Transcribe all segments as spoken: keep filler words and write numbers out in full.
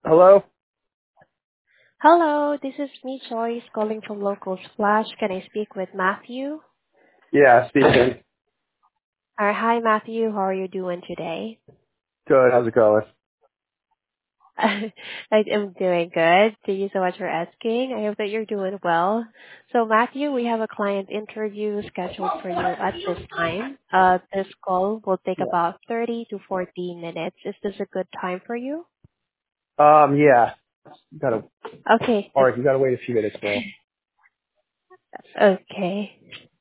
Hello? Hello, this is me, Joyce, calling from Local Splash. Can I speak with Matthew? Yeah, speaking. Uh, hi, Matthew. How are you doing today? Good. How's it going? I am doing good. Thank you so much for asking. I hope that you're doing well. So, Matthew, we have a client interview scheduled for you at this time. Uh, this call will take Yeah. about thirty to forty minutes. Is this a good time for you? Um, yeah. You gotta, Okay. alright, you gotta wait a few minutes more. Okay.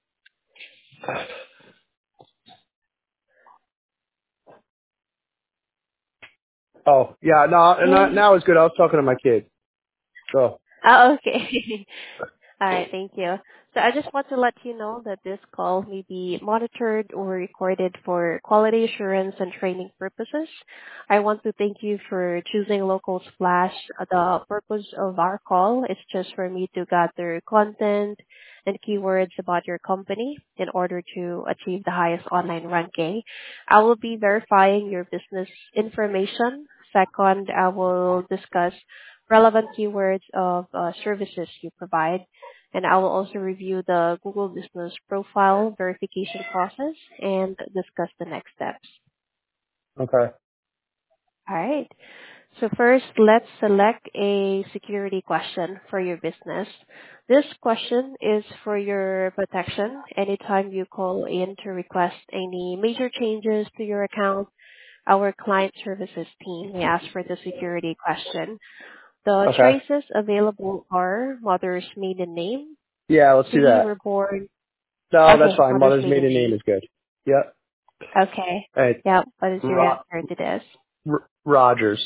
Oh, yeah, no, no, And, now it's good. I was talking to my kid. So, oh, okay. All right, thank you. So I just want to let you know that this call may be monitored or recorded for quality assurance and training purposes. I want to thank you for choosing Local Splash. The purpose of our call is just for me to gather content and keywords about your company in order to achieve the highest online ranking. I will be verifying your business information. Second, I will discuss relevant keywords of uh, services you provide, and I will also review the Google Business Profile verification process and discuss the next steps. okay. All right. So first, let's select a security question for your business. This question is for your protection. Anytime you call in to request any major changes to your account, our client services team may ask for the security question. The Okay. choices available are mother's maiden name, Yeah, let's do city that. we're born. No, that's Okay, fine. mother's Mother's maiden maiden name name. is good. Yep. Okay. Hey, Yeah, what is your Ro- answer to this? R- Rogers.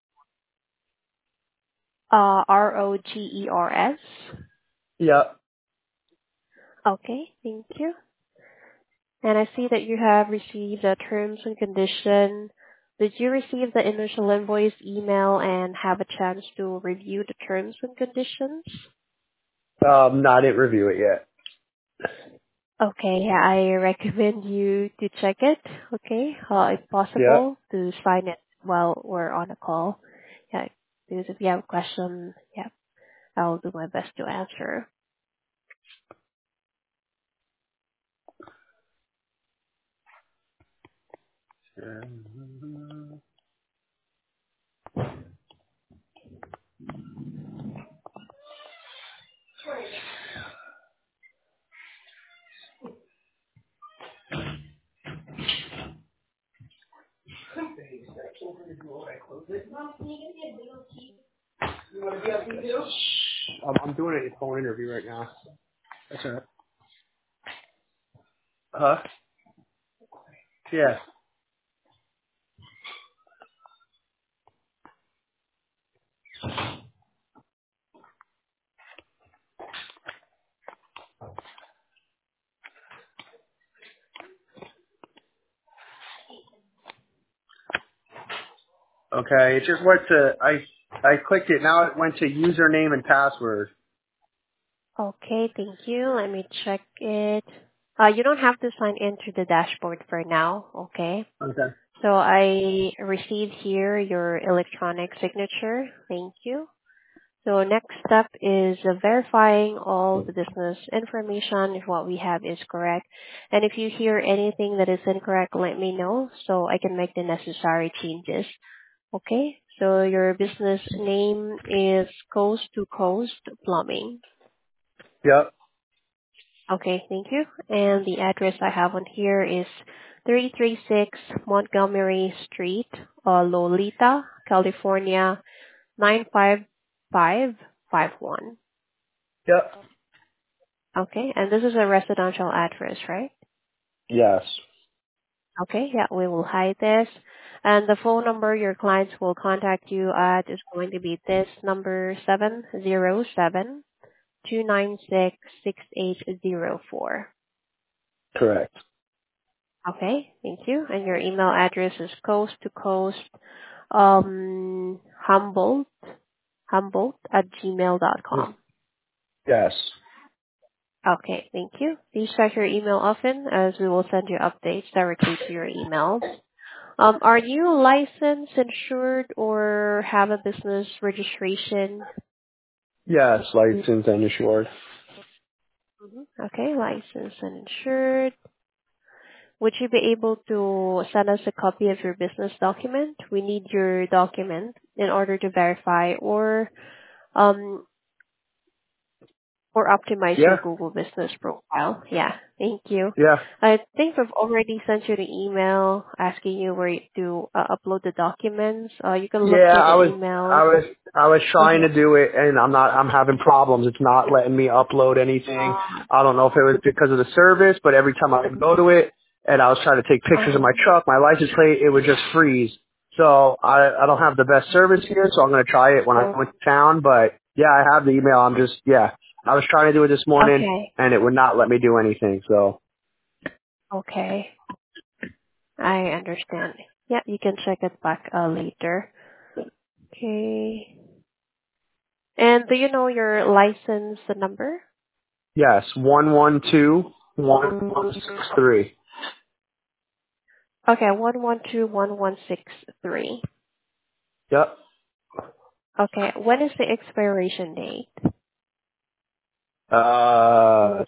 Uh, R O G E R S. Yep. Okay, thank you. And I see that you have received the terms and condition. Did you receive the initial invoice email and have a chance to review the terms and conditions? Um, no, I didn't review it yet. Okay, yeah, I recommend you to check it. Okay, uh, if Yep. possible, to sign it while we're on a call. Yeah, because if you have a question, yeah, I'll do my best to answer. I'm, I'm doing a phone interview right now. That's all right. Huh? Yeah. Okay, it just went to, I, I clicked it. Now it went to username and password. Okay, thank you. Let me check it. Uh, you don't have to sign into the dashboard for now, okay? Okay. So I received here your electronic signature. Thank you. So next step is uh, verifying all the business information if what we have is correct. And if you hear anything that is incorrect, let me know so I can make the necessary changes. Okay? So your business name is Coast to Coast Plumbing. Yep. Okay, thank you. And the address I have on here is three three six Montgomery Street, uh, Lolita, California, nine five five five one. Yep. Okay, and this is a residential address, right? Yes. Okay, yeah, we will hide this. And the phone number your clients will contact you at is going to be this number seven zero seven two nine six six eight zero four. Correct. Okay, thank you. And your email address is coast to coast um Humboldt Humboldt at gmail dot com. Yes. Okay, thank you. Please check your email often as we will send you updates directly to your emails. Um, are you licensed, insured, or have a business registration? Yes, licensed and insured. Mhm. Okay, licensed and insured. Would you be able to send us a copy of your business document? We need your document in order to verify or um or optimize your Yeah, Google business profile. Yeah, thank you. yeah. I think I've already sent you the email asking you where to uh, upload the documents. Uh, you can look Yeah, through the I was, emails. I was, I was trying Mhm. to do it, and I'm not. I'm having problems. It's not letting me upload anything. Uh, I don't know if it was because of the service, but every time I would go to it, and I was trying to take pictures of uh-huh. my truck, my license plate, it would just freeze. So I, I don't have the best service here, so I'm gonna try it when I go into town. But yeah, I have the email. I'm just, yeah, I was trying to do it this morning, Okay, and it would not let me do anything. So okay. I understand. Yeah, you can check it back uh, later. Okay. And do you know your license number? yes, one one two one one six three. Okay, one one two one one six three. Yep. Okay, when is the expiration date? Uh,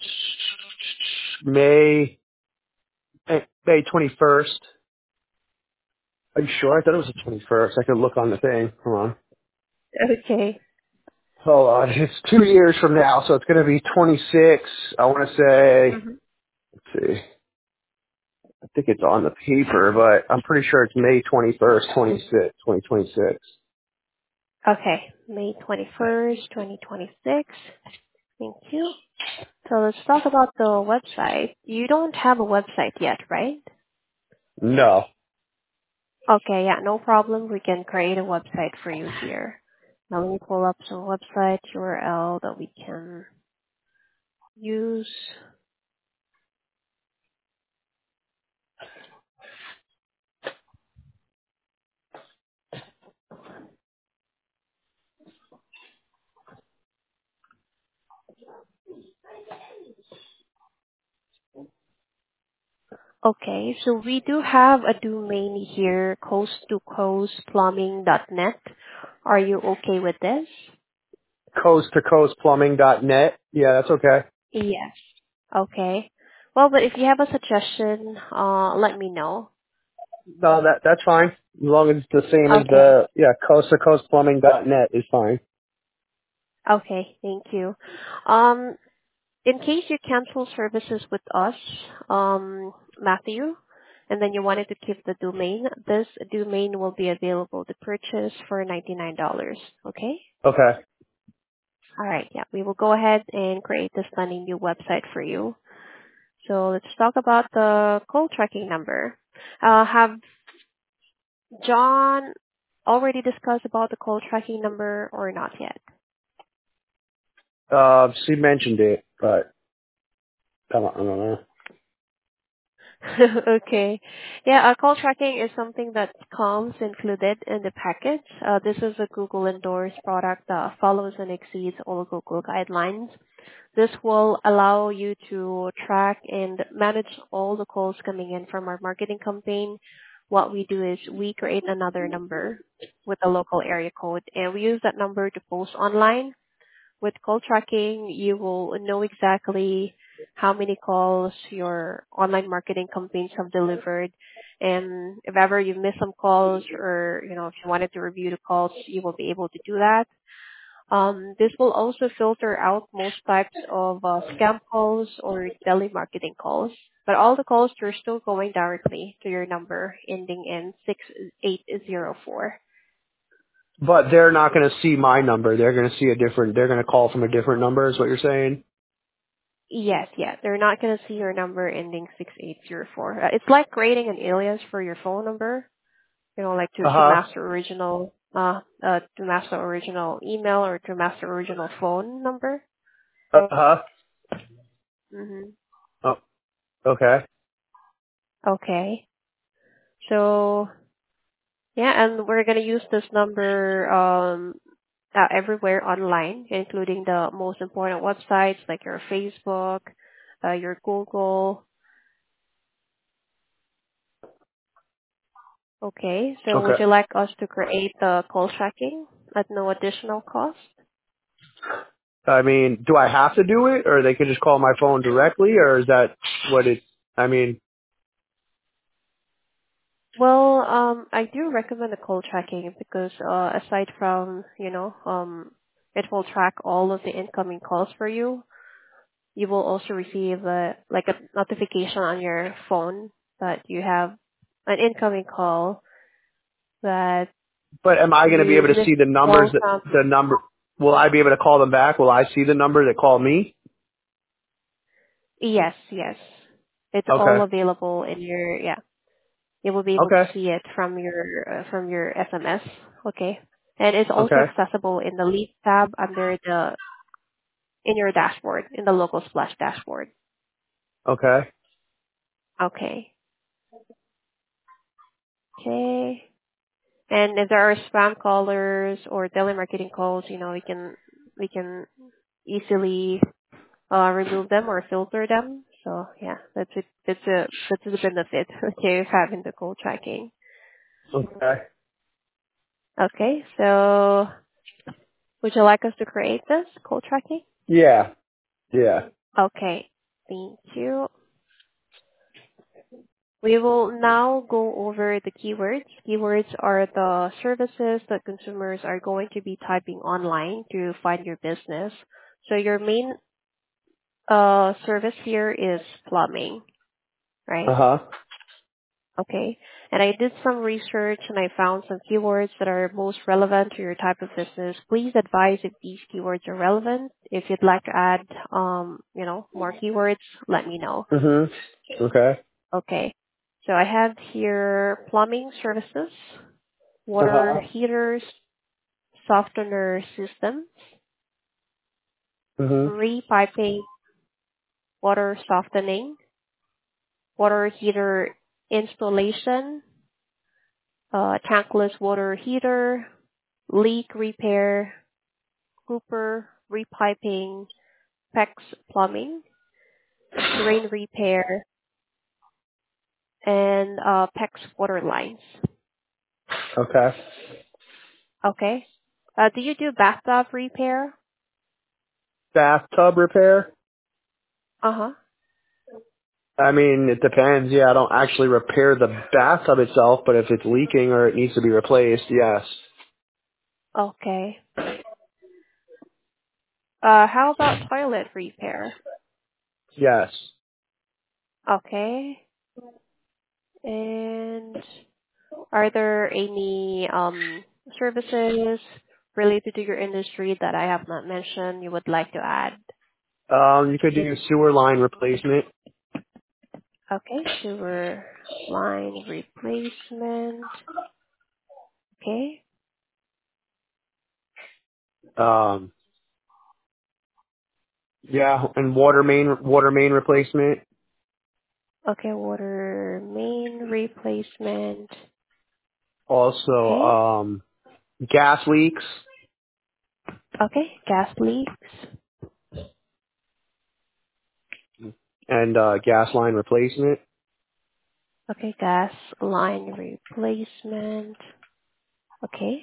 May May twenty first. Are you sure? I thought it was the twenty first. I could look on the thing. Hold on. Okay. Hold on. It's two years from now, so it's going to be twenty six. I want to say. Mm-hmm. Let's see. I think it's on the paper, but I'm pretty sure it's May twenty first, twenty six, twenty twenty six. Okay, May twenty-first, twenty twenty-six. Thank you. So let's talk about the website. You don't have a website yet, right? No. Okay, yeah, no problem. We can create a website for you here. Now let me pull up some website U R L that we can use. Okay, so we do have a domain here, coast to coast plumbing dot net. Are you okay with this? Coast to coast plumbing dot net. Yeah, that's okay. Yes. Okay. Well, but if you have a suggestion, uh, let me know. No, that that's fine. As long as it's the same as Okay. the yeah, coast to coast plumbing dot net is fine. Okay. Thank you. Um, in case you cancel services with us, um, Matthew, and then you wanted to keep the domain, this domain will be available to purchase for ninety-nine dollars. Okay? Okay. All right. Yeah. We will go ahead and create this stunning new website for you. So let's talk about the call tracking number. Uh, have John already discussed about the call tracking number or not yet? Uh, she mentioned it, but I don't, I don't know. Okay. Yeah, uh, call tracking is something that comes included in the package. Uh, this is a Google endorsed product that follows and exceeds all Google guidelines. This will allow you to track and manage all the calls coming in from our marketing campaign. What we do is we create another number with a local area code, and we use that number to post online. With call tracking, you will know exactly how many calls your online marketing campaigns have delivered. And if ever you miss some calls or, you know, if you wanted to review the calls, you will be able to do that. Um, this will also filter out most types of uh, scam calls or telemarketing calls. But all the calls are still going directly to your number ending in six eight zero four. But they're not going to see my number. They're going to see a different. They're going to call from a different number. Is what you're saying? Yes, yeah. They're not going to see your number ending six eight zero four. Uh, it's like creating an alias for your phone number, you know, like to, Uh to huh. master original, uh, uh, to master original email or to master original phone number. Uh huh. Mm-hmm. Oh, okay. Okay. So, yeah, and we're going to use this number, um, uh, everywhere online, including the most important websites like your Facebook, uh, your Google. Okay. So would Okay. you like us to create the call tracking at no additional cost? I mean, do I have to do it, or they can just call my phone directly, or is that what it? I mean, Well, um, I do recommend the call tracking because uh, aside from, you know, um, it will track all of the incoming calls for you. You will also receive a, like a notification on your phone that you have an incoming call that but am I going to be you able to missed see the a call numbers? That, from. the number? Will I be able to call them back? Will I see the number that called me? Yes, yes. It's all Okay. available in your, yeah. You will be able to Okay. see it from your, uh, from your S M S. Okay. And it's also Okay. accessible in the Lead tab under the, in your dashboard, in the local splash dashboard. Okay. Okay. Okay. And if there are spam callers or telemarketing calls, you know, we can, we can easily uh, remove them or filter them. So yeah, that's it. That's a, that's the benefit, okay, of having the call tracking. Okay. Okay. So would you like us to create this call tracking? Yeah. Yeah. Okay. Thank you. We will now go over the keywords. Keywords are the services that consumers are going to be typing online to find your business. So your main uh, service here is plumbing, right? Uh huh. Okay. And I did some research and I found some keywords that are most relevant to your type of business. Please advise if these keywords are relevant. If you'd like to add, um, you know, more keywords, let me know. Mhm. Okay. Okay. So I have here plumbing services, Uh water huh. heaters, softener systems, Mhm. repiping, water softening, water heater installation, uh, tankless water heater, leak repair, Cooper repiping, PEX plumbing, drain repair, and uh, PEX water lines. Okay. Okay. Uh, do you do bathtub repair? Bathtub repair? Uh-huh. I mean, it depends. Yeah, I don't actually repair the bathtub itself, but if it's leaking or it needs to be replaced, yes. Okay. Uh, how about toilet repair? Yes. Okay. And are there any um services related to your industry that I have not mentioned you would like to add? Um, you could do sewer line replacement. Okay, sewer line replacement. Okay. Um, yeah, and water main water main replacement. Okay, water main replacement. Also, Okay. um, gas leaks Okay, gas leaks. and uh, gas line replacement. Okay, gas line replacement. Okay.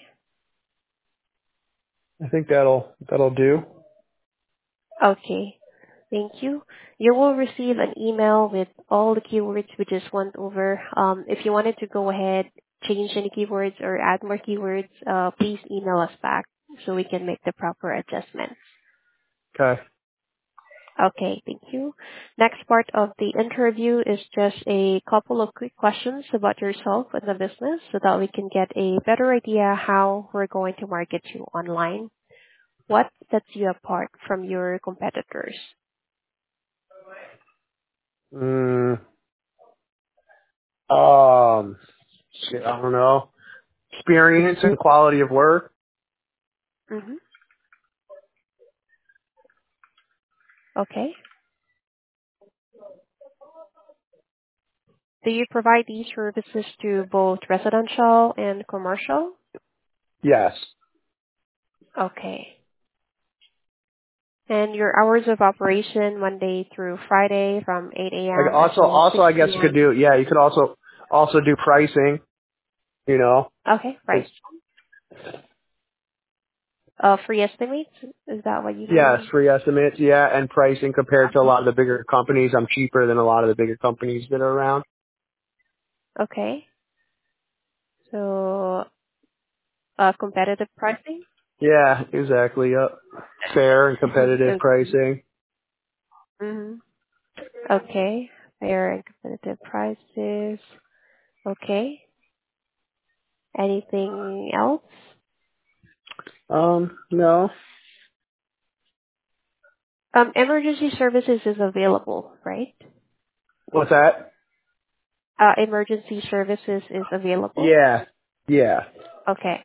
I think that'll that'll do. Okay. Thank you. You will receive an email with all the keywords we just went over. Um, if you wanted to go ahead, change any keywords or add more keywords, uh, please email us back so we can make the proper adjustment. Okay. Okay, thank you. Next part of the interview is just a couple of quick questions about yourself and the business so that we can get a better idea how we're going to market you online. What sets you apart from your competitors? Mm, um, shit, I don't know. Experience and quality of work. Mm-hmm. Okay. Do you provide these services to both residential and commercial? Yes. Okay. And your hours of operation Monday through Friday from eight Like a.m. also, until also, six I guess you could p.m. do. Yeah, you could also also do pricing. You know, Okay, it's price. Uh, free estimates? Is that what you yeah, mean? free estimates, yeah, and pricing compared to a Okay. lot of the bigger companies. I'm cheaper than a lot of the bigger companies that are around. Okay. So, uh, competitive pricing? Yeah, exactly. Yep. Fair and competitive Okay. pricing. Mm-hmm. Okay. Fair and competitive prices. Okay. Anything else? Um, no. Um, emergency services is available, right? What's that? Uh, emergency services is available. Yeah. Yeah. Okay.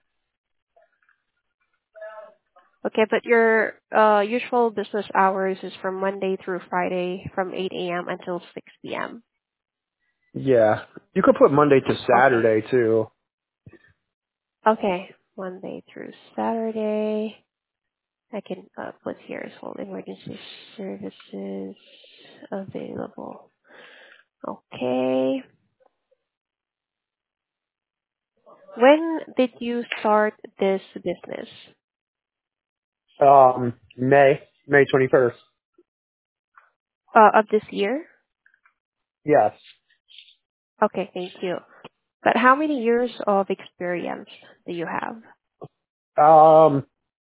Okay, but your uh, usual business hours is from Monday through Friday from eight a m until six p m. Yeah. You could put Monday to Okay. Saturday too. Okay. Monday through Saturday. I can uh, put here as well emergency services available. Okay. When did you start this business? Um, May. May twenty-first. Uh, of this year? Yes. Okay, thank you. But how many years of experience do you have? Um,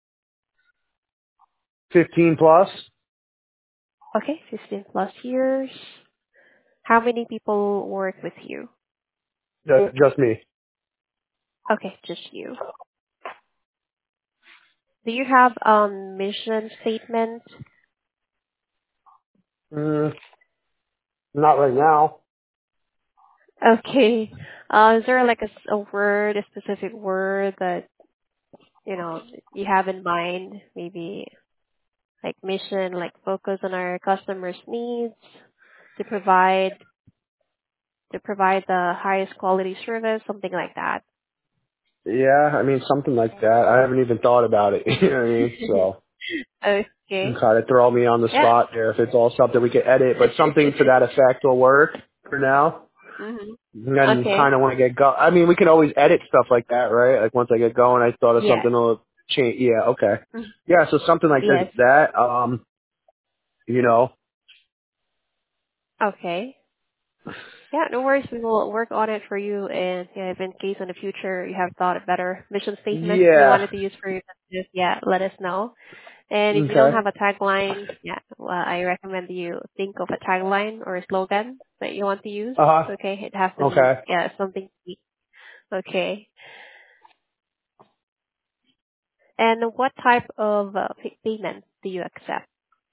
fifteen plus. Okay, fifteen plus years. How many people work with you? Ju- Just me. Okay, just you. Do you have um mission statement? Mm, not right now. Okay. Uh, is there like a, s- a word, a specific word that, you know, you have in mind? Maybe like mission, like focus on our customers' needs to provide, to provide the highest quality service, something like that. Yeah, I mean something like that. I haven't even thought about it. You know what I mean? So you Okay. kind of throw me on the Yeah. spot there. If it's all something we could edit, but something to that effect will work for now. hmm And then Okay. kind of when I get go, I mean, we can always edit stuff like that, right? Like once I get going, I thought of Yes. something to change. Yeah, okay. Mhm. Yeah, so something like that. Yes. That, um, you know. Okay. Yeah, no worries. We will work on it for you. And yeah, if in case in the future you have thought of better mission statement you Yeah. wanted to use for your business, yeah, let us know. And if you don't Okay. have a tagline, yeah, well, I recommend you think of a tagline or a slogan that you want to use. Uh huh. Okay, it has to be Okay. yeah something. Okay. And what type of uh, pay- payment do you accept?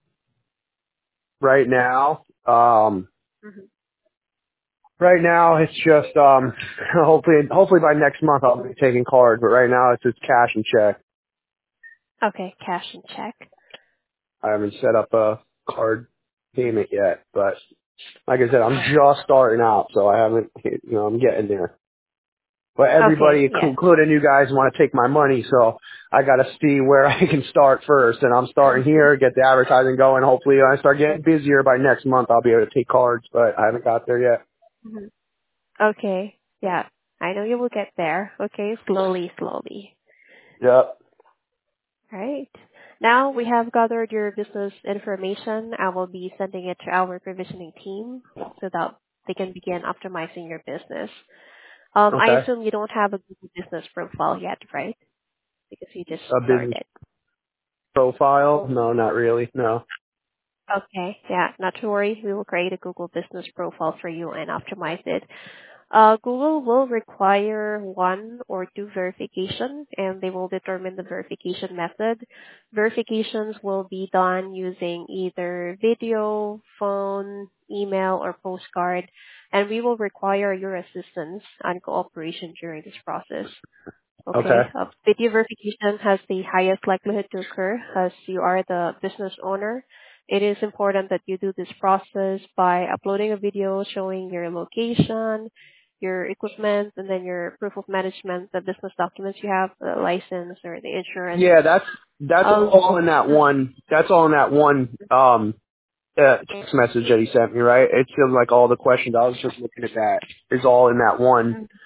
Right now, um, hmm right now it's just um, hopefully, hopefully by next month I'll be taking cards, but right now it's just cash and check. Okay, cash and check. I haven't set up a card payment yet, but like I said, I'm just starting out, so I haven't, you know, I'm getting there. But Okay, everybody, yes. including you guys, want to take my money, so I got to see where I can start first. And I'm starting here, get the advertising going. Hopefully, when I start getting busier by next month, I'll be able to take cards, but I haven't got there yet. Mhm. Okay, yeah. I know you will get there. Okay, slowly, slowly. Yep. Right. Now we have gathered your business information. I will be sending it to our provisioning team so that they can begin optimizing your business. Um, I Okay. assume you don't have a Google business profile yet, right? Because you just A business started. profile? No, not really. No. Okay, yeah, not to worry. We will create a Google business profile for you and optimize it. Uh, Google will require one or two verification, and they will determine the verification method. Verifications will be done using either video, phone, email, or postcard, and we will require your assistance and cooperation during this process. Okay. Okay. Uh, video verification has the highest likelihood to occur as you are the business owner. It is important that you do this process by uploading a video showing your location, your equipment, and then your proof of management, the business documents you have, the license or the insurance. Yeah, that's that's Um, all in that one. That's all in that one um uh, text message that he sent me. Right? It's just like all the questions. I was just looking at that. Is all in that one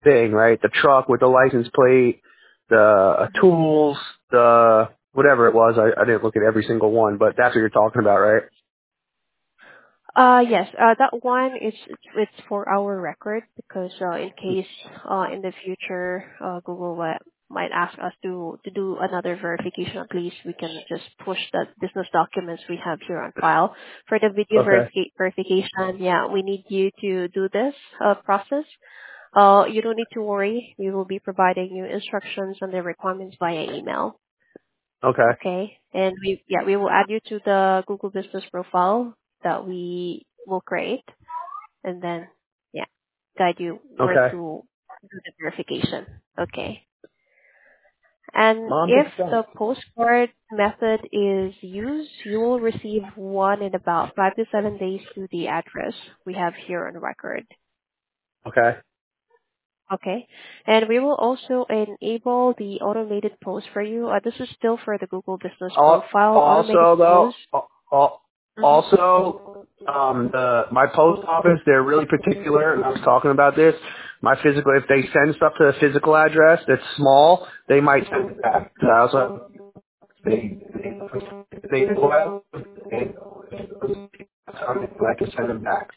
thing, right? The truck with the license plate, the uh, tools, the whatever it was. I, I didn't look at every single one, but that's what you're talking about, right? Uh, yes, uh, that one is it's it's for our record because uh, in case uh, in the future uh, Google uh, might ask us to to do another verification, at least we can just push the business documents we have here on file. For the video Okay. verifi- verification, yeah, we need you to do this uh, process. Uh, you don't need to worry. We will be providing you instructions on the requirements via email. Okay. Okay. And we, yeah, we will add you to the Google Business profile that we will create and then, yeah, guide you where Okay. to do the verification. Okay. And one hundred if percent. the postcard method is used, you will receive one in about five to seven days to the address we have here on record. Okay. Okay. And we will also enable the automated post for you. Uh, this is still for the Google Business Al- profile. Automated Also, though, post. al- al- Mhm. also, um, the my post office, they're really particular, and I was talking about this. My physical, if they send stuff to a physical address that's small, they might send it back. So I also, they, they, they go out and like to send them back.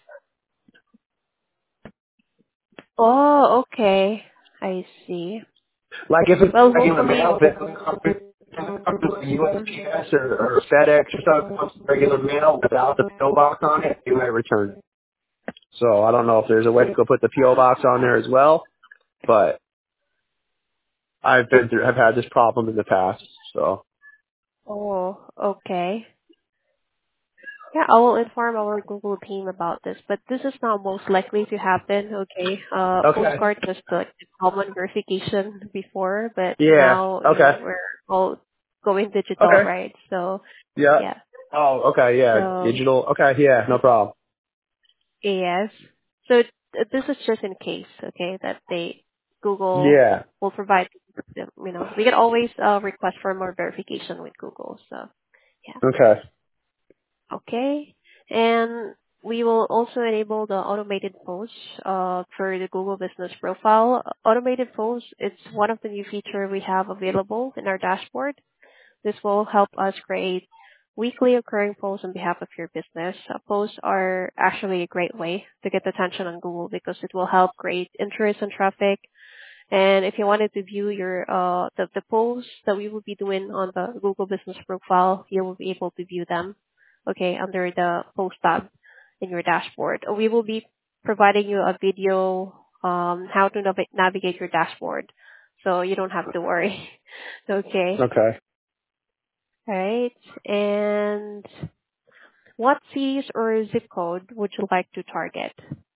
Oh, okay. I see. Like if it's Well, regular hopefully. mail, if it doesn't come through U S P S or, or FedEx or something, comes regular mail without the P O box on it, you might return it. So I don't know if there's a way to go put the P O box on there as well, but I've been through, I've had this problem in the past. So Oh, okay. Yeah, I will inform our Google team about this, but this is not most likely to happen. Okay. Uh, okay, postcard was the common verification before, but yeah, now, you okay, know, we're all going digital, okay, right? So, yeah. yeah. Oh, okay, yeah, So, digital. Okay, yeah, no problem. yes. So th- this is just in case, okay, that they Google Yeah, will provide. them, You know, we can always uh, request for more verification with Google. So yeah, okay, okay, and we will also enable the automated posts uh, for the Google Business Profile. Automated posts, it's one of the new feature we have available in our dashboard. This will help us create weekly occurring posts on behalf of your business. Uh, posts are actually a great way to get attention on Google because it will help create interest and traffic. And if you wanted to view your uh, the, the posts that we will be doing on the Google Business Profile, you will be able to view them, okay, under the post tab in your dashboard. We will be providing you a video um, how to nav- navigate your dashboard, so you don't have to worry. Okay. okay. Right. And what cities or zip code would you like to target?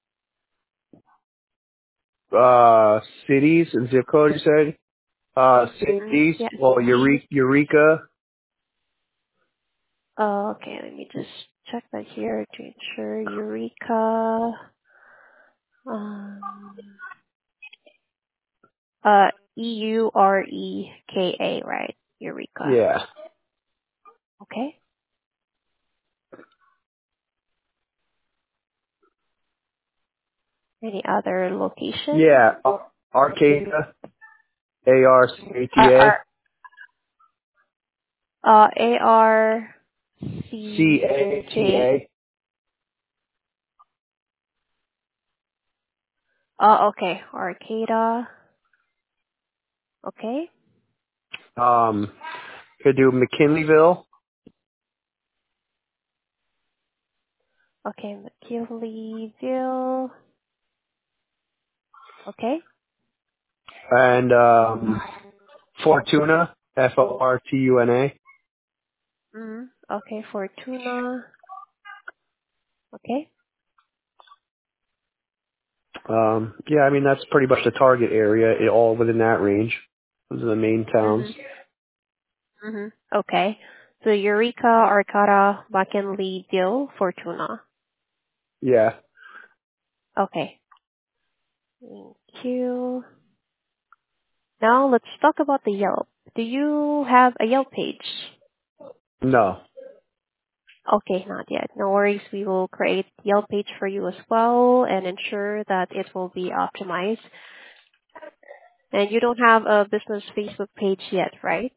Uh, cities and zip code, you said? Uh, Mm, cities, yeah, well, cities. Eureka, Eureka, Uh, okay, let me just check that here to ensure Eureka. Um, uh, E U R E K A, right? Eureka. yeah. Okay. Any other location? Yeah, Ar- Arcata, A R C A T Uh, A, R, uh, A R C C A T K. A. Uh, okay. Arcata. Okay. Um, could do McKinleyville, Okay, McKinleyville. Okay. and um, Fortuna, F O R T U N A. Mm, okay, Fortuna. Okay. Um, yeah, I mean, that's pretty much the target area, it, all within that range. Those are the main towns. Mhm. Mhm. Okay. So Eureka, Arcata, McKinleyville, Fortuna. Yeah. Okay. Thank you. Now let's talk about the Yelp. Do you have a Yelp page? No. Okay, not yet. No worries. We will create Yelp page for you as well and ensure that it will be optimized. And you don't have a business Facebook page yet, right?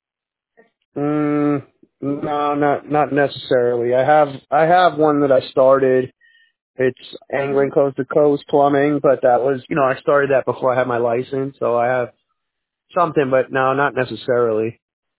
Mm, no, not not necessarily. I have I have one that I started. It's Mm-hmm. Angling Coast to Coast Plumbing, but that was, you know, I started that before I had my license, so I have something, but no, not necessarily.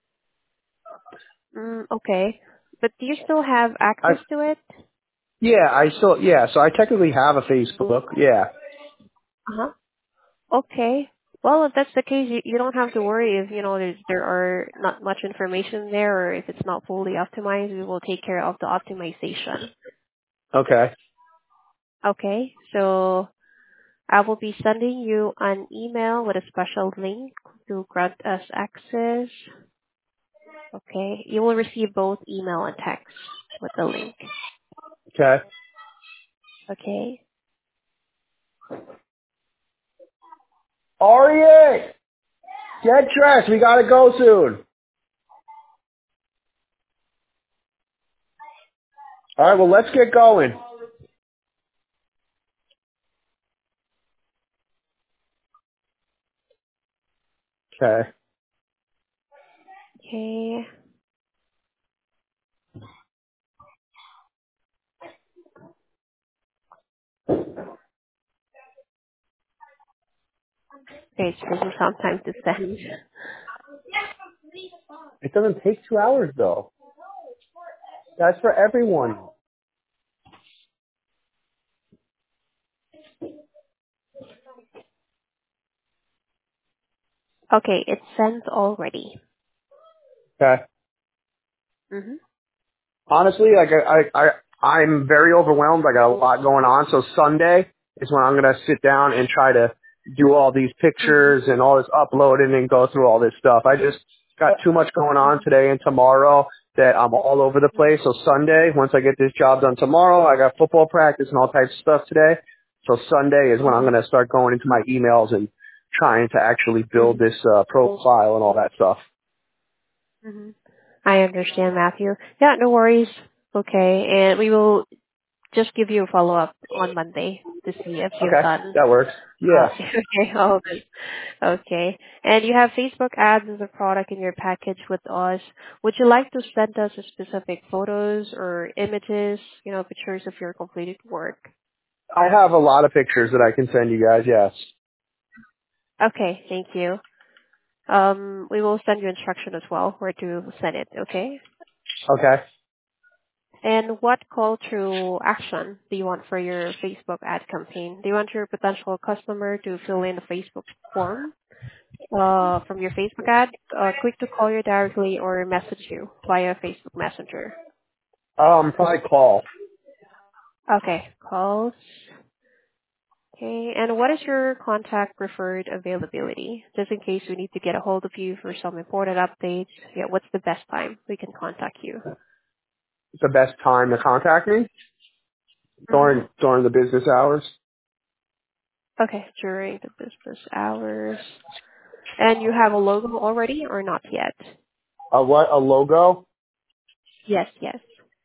Mm, okay. But do you still have I access to it? yeah, I still yeah, so I technically have a Facebook. Yeah. Uh-huh. Okay. Well, if that's the case, you, you don't have to worry if, you know, there's, there are not much information there or if it's not fully optimized, we will take care of the optimization. Okay. Okay. So I will be sending you an email with a special link to grant us access. Okay. You will receive both email and text with the link. Okay. Okay. Ari, get dressed. We gotta go soon. All right. Well, let's get going. Okay. Okay. Okay, it's taking some time to send. It doesn't take two hours though. That's for everyone. Okay, it's sent already. Okay. Mm-hmm. Honestly, like I, I, I, I'm very overwhelmed. I got a lot going on. So Sunday is when I'm gonna sit down and try to do all these pictures Mm-hmm. and all this uploading and go through all this stuff. I just got too much going on today and tomorrow that I'm all over the place. So Sunday, once I get this job done tomorrow, I got football practice and all types of stuff today. So Sunday is when I'm Mm-hmm. gonna start going into my emails and trying to actually build Mm-hmm. this uh, profile and all that stuff. Mm-hmm. I understand, Matthew. Yeah, no worries. Okay, and we will just give you a follow-up on Monday to see if you've Okay, done. that works. Uh, Yeah. okay, all good. Okay. And you have Facebook ads as a product in your package with us. Would you like to send us a specific photos or images, you know, pictures of your completed work? I have a lot of pictures that I can send you guys, yes. Okay, thank you. Um, we will send you instruction as well where to send it, okay? Okay. And what call to action do you want for your Facebook ad campaign? Do you want your potential customer to fill in the Facebook form uh, from your Facebook ad, uh, click to call you directly or message you via Facebook Messenger? Um, probably call. Okay, calls. Okay, and what is your contact preferred availability? Just in case we need to get a hold of you for some important updates. Yeah, what's the best time we can contact you? It's the best time to contact me Mm-hmm. during during the business hours. Okay, during the business hours. And you have a logo already or not yet? A what? A logo? Yes, yes.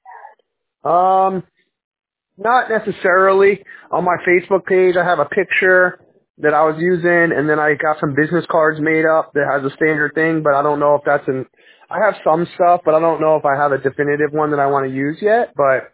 Um, not necessarily. On my Facebook page, I have a picture that I was using, and then I got some business cards made up that has a standard thing, but I don't know if that's an. I have some stuff, but I don't know if I have a definitive one that I want to use yet. But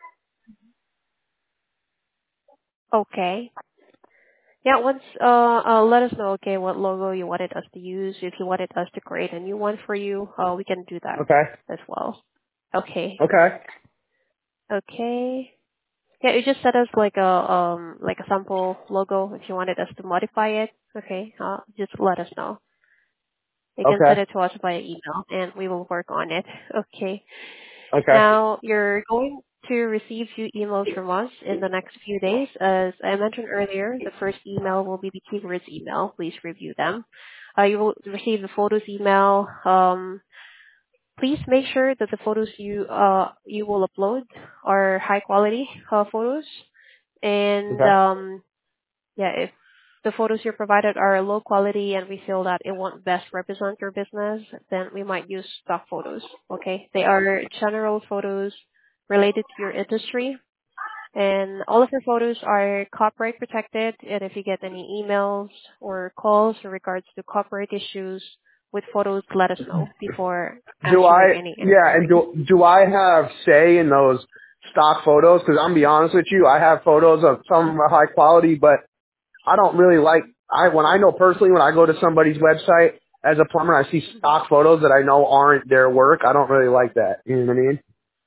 Okay. Yeah, once uh, uh let us know, okay, what logo you wanted us to use. If you wanted us to create a new one for you, uh we can do that okay, as well. Okay. okay, Okay. Yeah, you just set us like a um like a sample logo if you wanted us to modify it. Okay. Uh just let us know. You can send okay, it to us via email and we will work on it. Okay. okay, Now, you're going to receive few emails from us in the next few days. As I mentioned earlier, the first email will be the keywords email. Please review them. Uh, you will receive the photos email. Um, please make sure that the photos you uh, you will upload are high quality uh, photos. And okay, um, yeah, if the photos you provided are low quality and we feel that it won't best represent your business, then we might use stock photos. Okay, they are general photos related to your industry. And all of your photos are copyright protected. And if you get any emails or calls in regards to copyright issues with photos, let us know before Do answering I? any Yeah, and inquiries. do do I have say in those stock photos? Because I'm gonna be honest with you, I have photos of some are high quality, but I don't really like. I when I know personally when I go to somebody's website as a plumber, I see stock photos that I know aren't their work. I don't really like that. You know what I mean?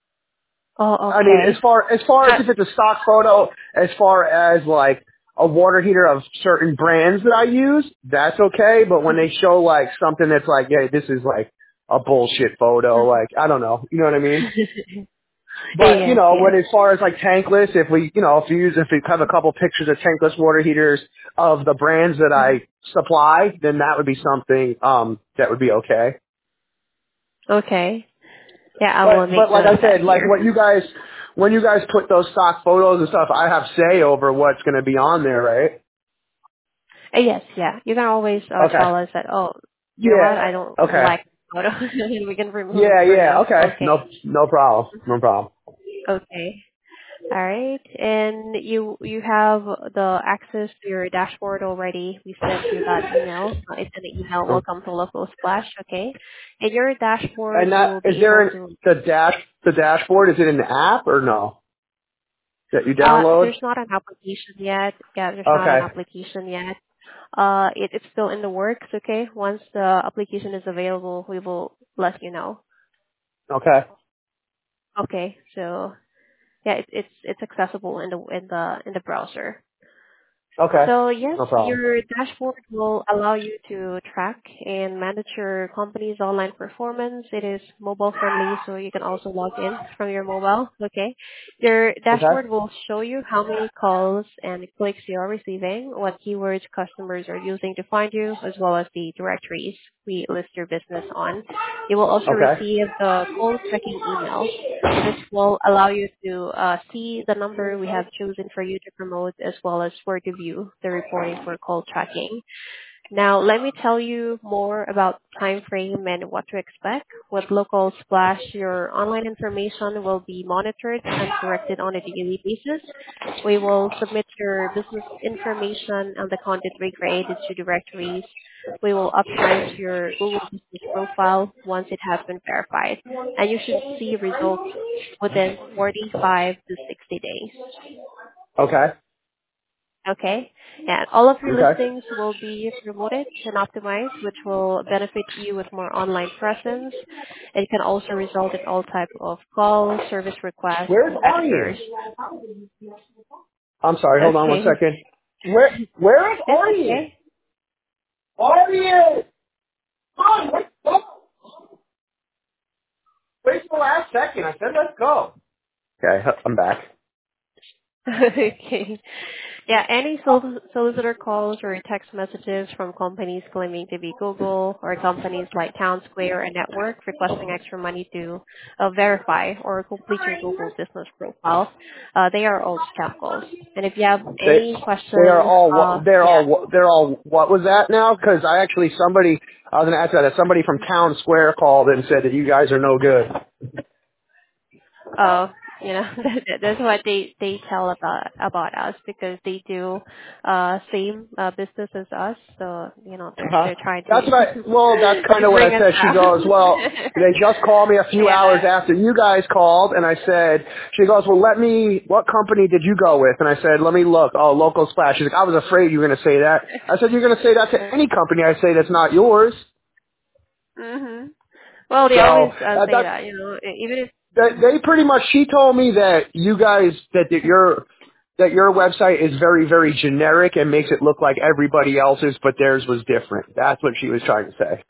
Oh, I mean, as okay. far as far as Uh, if it's a stock photo, as far as like a water heater of certain brands that I use, that's okay. But when they show like something that's like, yeah, this is like a bullshit photo, like I don't know, you know what I mean? But you yes, know, yes. when as far as like tankless, if we, you know, if you use, if we have a couple pictures of tankless water heaters of the brands that Mhm. I supply, then that would be something um that would be okay. Okay. Yeah, I will But but make like note of I that said, like here. what you guys when you guys put those stock photos and stuff, I have say over what's going to be on there, right? Uh, yes, yeah. You can always uh, Okay. tell us that, oh, you know what, Yeah. I don't Okay. like photo. And we can remove it Yeah, for yeah. now. Okay. Okay. No no problem. No problem. Okay. All right. And you you have the access to your dashboard already. We sent you that email. Uh, It's an email. Um, Welcome to Local Splash. Okay. And your dashboard, And you that will is be there able an, to. the dash the dashboard? Is it an app or no that you Uh, download? there's not an application yet. Yeah, there's not an Okay. application yet. Uh, it, it's still in the works. Okay. Once the application is available, we will let you know. Okay. Okay. So yeah, it, it's it's accessible in the in the in the browser. Okay. So yes, No problem. your dashboard will allow you to track and manage your company's online performance. It is mobile friendly, so you can also log in from your mobile. Okay. Your Okay. dashboard will show you how many calls and clicks you are receiving, what keywords customers are using to find you, as well as the directories we list your business on. You will also Okay. receive the call checking email. This will allow you to uh, see the number we have chosen for you to promote as well as where to view the reporting for call tracking. Now, let me tell you more about time frame and what to expect. With Local Splash, your online information will be monitored and corrected on a daily basis. We will submit your business information and the content we created to directories. We will optimize your Google Business profile once it has been verified, and you should see results within forty-five to sixty days. Okay. Okay. And all of your Okay. listings will be promoted and optimized, which will benefit you with more online presence. It can also result in all type of calls, service requests, Where's and orders. Aryan? I'm sorry. Hold on one Okay. second. Where Where is It's Aryan? okay. Aryan! Come on, let's go. Wait till the last second. I said let's go. Okay, I'm back. Okay. Yeah, any sol- solicitor calls or text messages from companies claiming to be Google or companies like Town Square and Network requesting extra money to uh, verify or complete your Google business profile, uh, they are all scam calls. And if you have They any they are questions, all uh, what they're yeah, all what they're all what was that now? Because I actually somebody I was gonna ask that somebody from Town Square called and said that you guys are no good. uh, you know, that- that's what they, they tell about, about us because they do, uh, same, uh, business as us. So, you know, they're, Huh? they're trying That's to, what I, well, that's kind to of what bring I us said. She down. goes, well, they just called me a few hours Yeah. after you guys called, and I said, she goes, well, let me, what company did you go with? And I said, let me look. Oh, Local Splash. She's like, I was afraid you were going to say that. I said, you're going to say that to any company I say that's not yours. hmm Well, they So, always uh, uh, say that's, that, you know, e- even if. that, they pretty much, she told me that you guys, that, that your, that your website is very, very generic and makes it look like everybody else's, but theirs was different. That's what she was trying to say.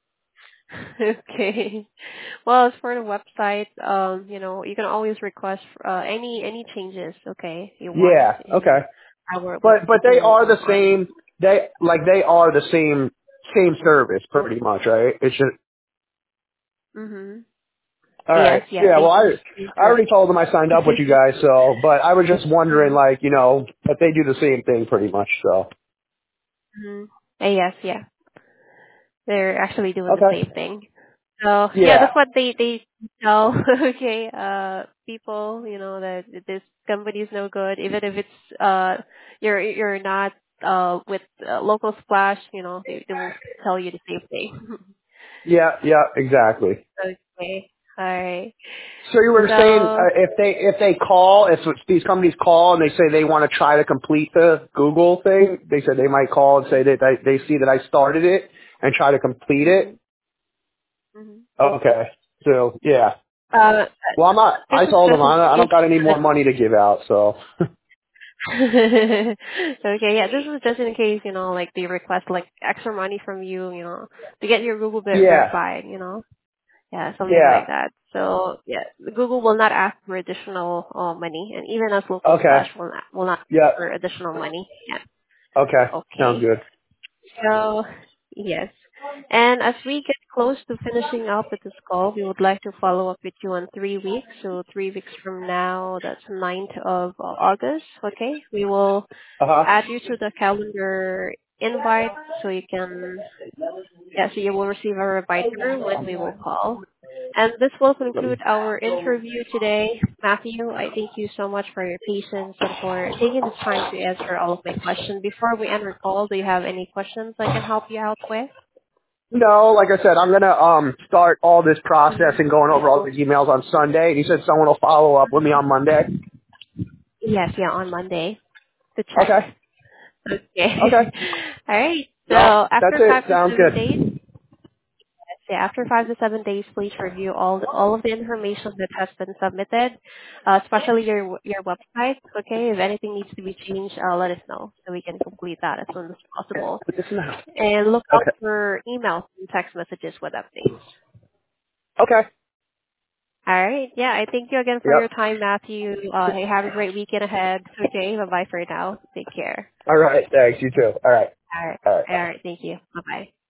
Okay. Well, as for the website, um, you know, you can always request uh, any any changes, okay, you want Yeah, okay. in our But but they Google are the online. same. They like they are the same same service pretty much, right? It's just Mm-hmm. all Yes, right. yeah, Yeah. they Well, I do the same I already told them I signed up with you service. guys, so but I was just wondering, mm-hmm. like you know, but they do the same thing pretty much. So Mm-hmm. Uh, yes, yeah, they're actually doing the okay. same thing. So yeah, Yeah, that's what they they tell. Okay, uh, people, you know that this company is no good, even if it's uh you're you're not uh with uh, local splash, you know they they will tell you the same thing. yeah, yeah, exactly. Okay, all right. So you were saying So uh, if they if they call, if these companies call and they say they want to try to complete the Google thing, they said they might call and say that they, they see that I started it and try to complete mhm, it. mhm. Okay. So yeah. uh, Well, I'm not. this I is told them just in I don't, I don't got any case. more money to give out. So Okay, yeah, this is just in case, you know, like they request like extra money from you, you know, to get your Google ver- yeah, verified, you know. Yeah, something like yeah. that. So yeah, Google will not ask for additional uh, money, and even as local Okay. splash will not will not ask Yeah. for additional money. Yeah. Okay. Sounds Okay. good. So yes, and as we get close to finishing up with this call, we would like to follow up with you in three weeks. So three weeks from now, that's ninth of uh, August. Okay, we will Uh huh. add you to the calendar invite so you can yeah, so you will receive a reminder when we will call. And this will Let me. conclude our interview today. Matthew, I thank you so much for your patience and for taking the time to answer all of my questions. Before we end our call, do you have any questions I can help you out with? No, like I said, I'm gonna um start all this process Mhm. and going over all these emails on Sunday. And he said someone will follow up with me on Monday. Yes, yeah, on Monday to Okay. check. Okay. Okay. All right. So No, that's after it. five to Sounds seven days, good. yeah, after five to seven days, please review all the, all of the information that has been submitted, uh, especially your your website. Okay, if anything needs to be changed, uh, let us know so we can complete that as soon as possible. Put this in the house. And look out Okay. for emails and text messages with updates. Okay. All right. Yeah, I thank you again for your Yep. time, Matthew. Uh, hey, have a great weekend ahead. Okay, bye bye for now. Take care. All right. Thanks. You too. All right. All right. All right. All Bye. right. Thank you. Bye bye.